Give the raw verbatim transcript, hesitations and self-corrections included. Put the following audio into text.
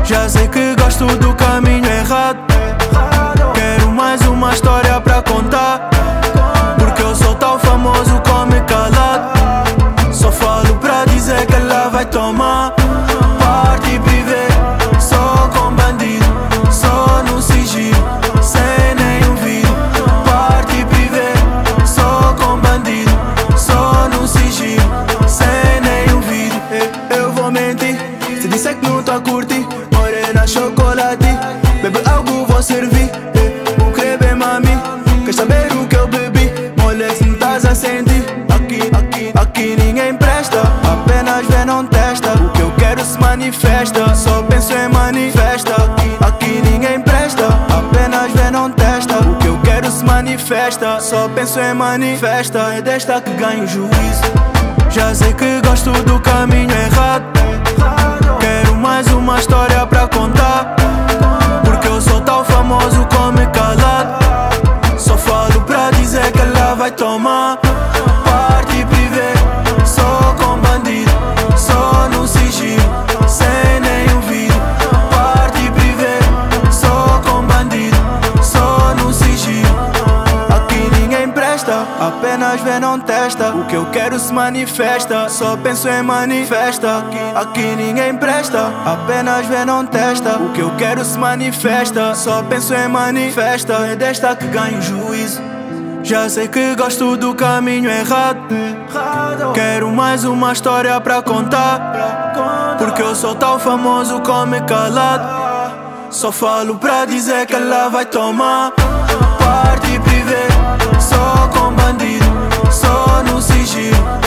Já sei que gosto do caminho errado. Quero mais uma história pra contar, porque eu sou tão famoso, come calado. Só falo pra dizer que ela vai tomar. Parte privê, só com bandido, só no sigilo, sem nenhum vídeo. Parte privê, só com bandido, só no sigilo, sem nenhum vídeo. Eu vou mentir se disser que não tô a curtir. Morena chocolate, bebe algo, vou servir. O creme é mami, quer saber o que eu bebi? Moleque, se não estás a sentir. Aqui, aqui, aqui ninguém presta, apenas vê, não testa. O que eu quero se manifesta, só penso em manifesta. Aqui, aqui ninguém presta, apenas vê, não testa. O que eu quero se manifesta, só penso em manifesta. É desta que ganho juízo. Já sei que gosto do caminho errado. Quero mais uma história pra contar, porque eu sou tão famoso, come calado. Só falo pra dizer que ela vai tomar. Parte privê, só com bandido, só no sigilo, sem nenhum vídeo. Parte privê, só com bandido, só no sigilo. Aqui ninguém presta, apenas vê, não testa. O que eu quero se manifesta, só penso em manifesta. Aqui, aqui ninguém presta, apenas vê, não testa. O que eu quero se manifesta, só penso em manifesta. É desta que ganho juízo. Já sei que gosto do caminho errado. Quero mais uma história pra contar, porque eu sou tão famoso, come calado. Só falo pra dizer que ela vai tomar. Parte privê, só com bandido, só no sigilo,